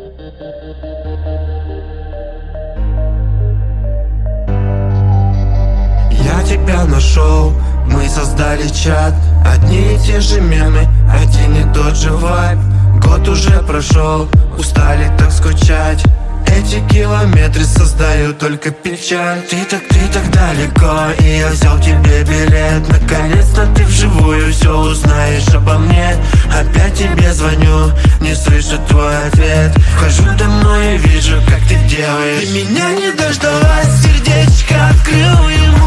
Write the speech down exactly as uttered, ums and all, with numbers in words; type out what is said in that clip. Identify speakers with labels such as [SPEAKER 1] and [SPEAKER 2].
[SPEAKER 1] Я тебя нашел, мы создали чат. Одни и те же мемы, один и тот же вайб. Год уже прошел, устали так скучать. Эти километры создают только печаль. Ты так, ты так далеко, и я взял тебе билет. Наконец-то ты вживую все узнаешь обо мне. Опять тебе звоню, не слышу твой ответ. Вхожу домой и вижу, как ты делаешь. Ты меня не дождалась, сердечко открыл ему.